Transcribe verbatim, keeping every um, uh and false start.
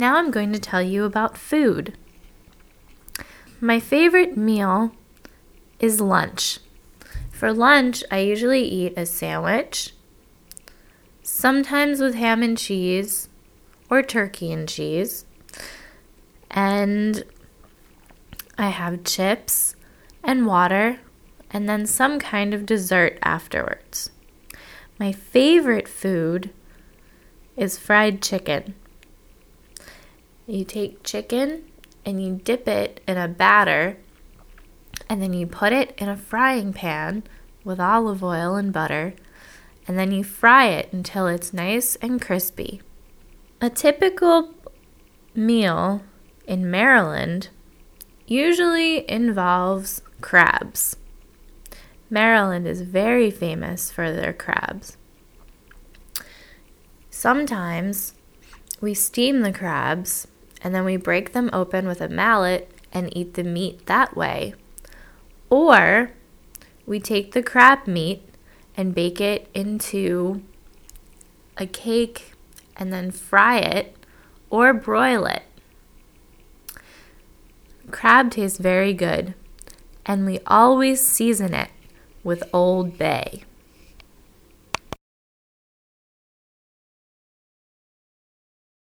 Now I'm going to tell you about food. My favorite meal is lunch. For lunch, I usually eat a sandwich, sometimes with ham and cheese or turkey and cheese, and I have chips and water and then some kind of dessert afterwards. My favorite food is fried chicken. You take chicken and you dip it in a batter, and then you put it in a frying pan with olive oil and butter, and then you fry it until it's nice and crispy. A typical meal in Maryland usually involves crabs. Maryland is very famous for their crabs. Sometimes we steam the crabs and then we break them open with a mallet and eat the meat that way. Or we take the crab meat and bake it into a cake and then fry it or broil it. Crab tastes very good, and we always season it with Old Bay.